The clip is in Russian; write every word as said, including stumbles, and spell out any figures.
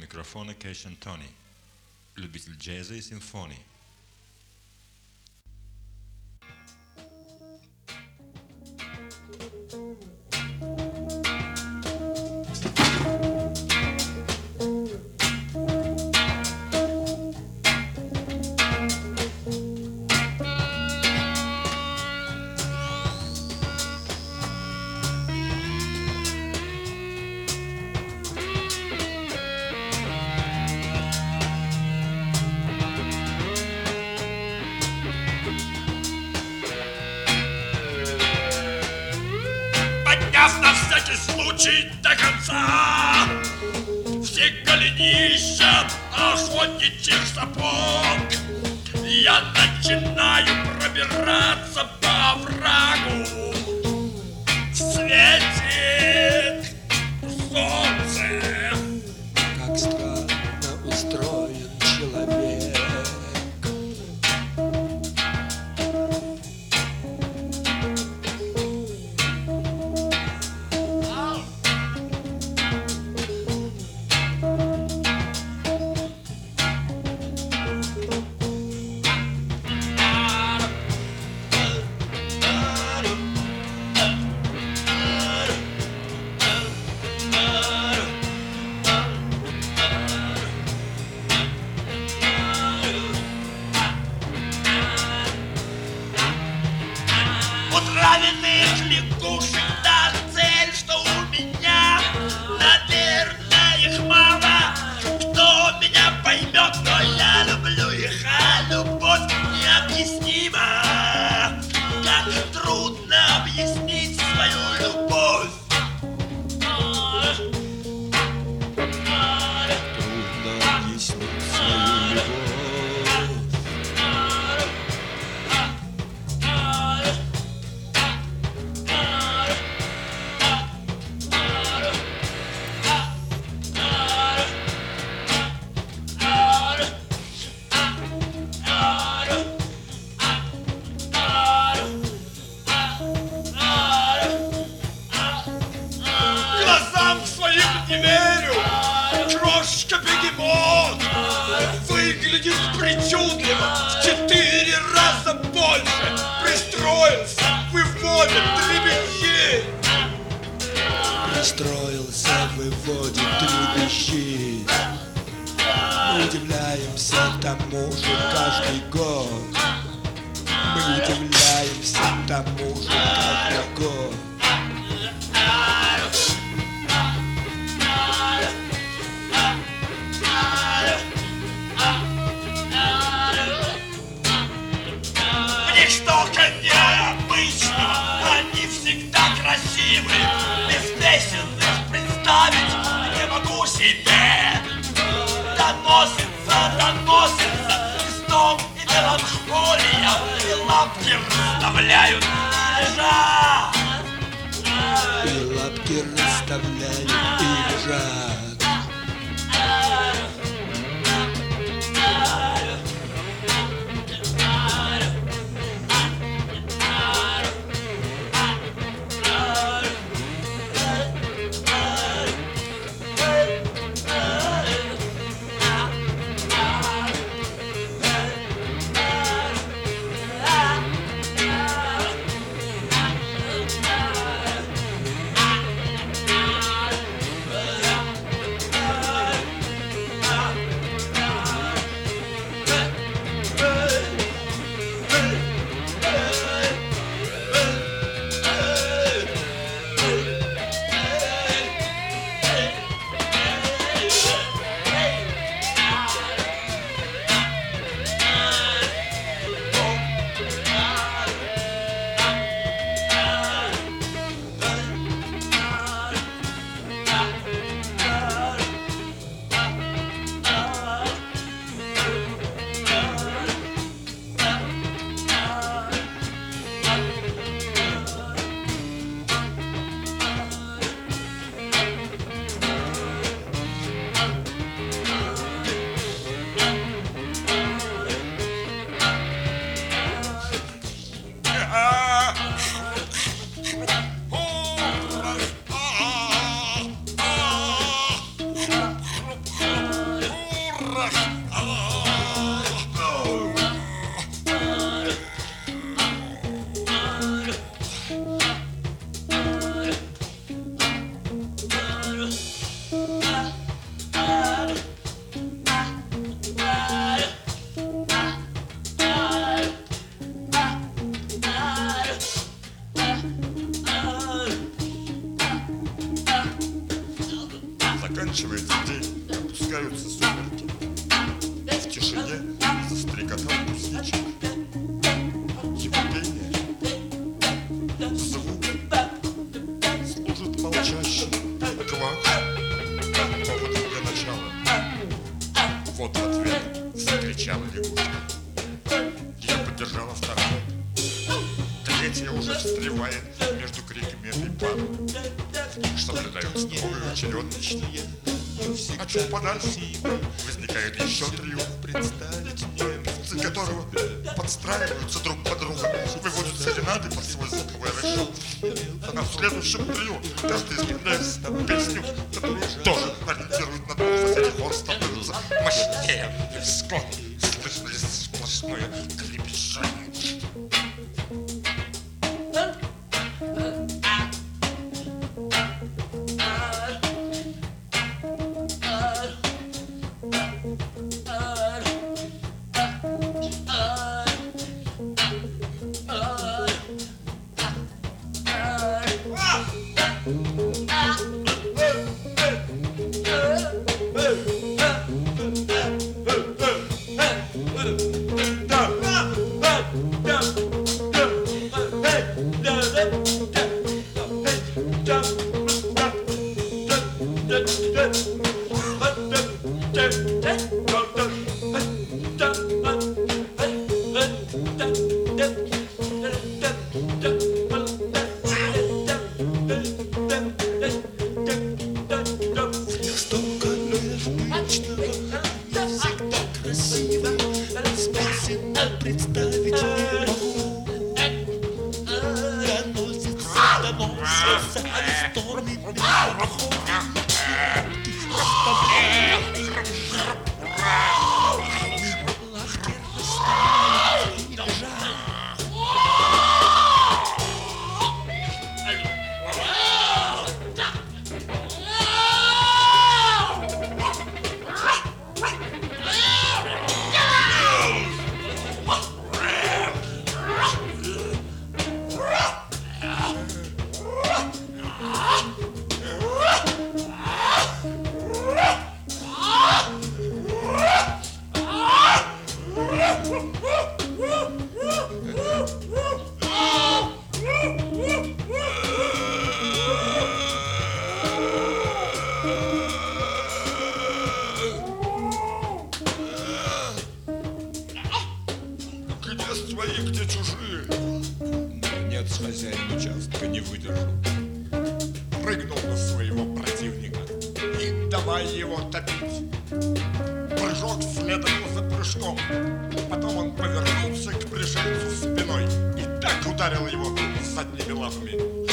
микрофона Кэш Антони, любитель джаза и симфонии. На всякий случай до конца все голенища охотничьих сапог, я начинаю пробираться по оврагу. Светит солнце. Как странно устроен человек. Раненых лягушек да цель, что у меня, наверное, их мало. Кто меня поймет, но я люблю их, а любовь необъяснима. Как трудно объяснить свою любовь. Трудно объяснить свою любовь. Глазам своим не верю. Крошка-бегемот выглядит причудливо, в четыре раза больше. Пристроился, выводит дребезжит. Пристроился, выводит дребезжит. Мы удивляемся тому же каждый год. Мы удивляемся тому же каждый год. В них столько необычного, они всегда красивы. Без песен их представить не могу себе. Доносится, доносится листом и меланхолия, и лапки расставляют лежат. И лапки расставляют и лежат. Заканчивается день, опускаются сумерки. В тишине застрекотал кузнечик. Его пение, звук служит молчащий квак. Повод для начала. Вот в ответ закричала лягушка. Ее поддержала вторая. Третья уже встревает между криками этой пары, что придает строгую очередность. А чуть подальше возникает еще трио, певцы которого подстраиваются друг под друга, выводят серенады под свой звуковой расчет. А в следующем трио каждый исполняет песню, которую тоже ориентирует на двух соседей. Хор становится мощнее, и вскоре слышно лишь сплошное клепещание. Где чужие? Наконец хозяин участка не выдержал. Прыгнул на своего противника и давай его топить. Прыжок следовал за прыжком. Потом он повернулся к пришельцу спиной и так ударил его задними лапами,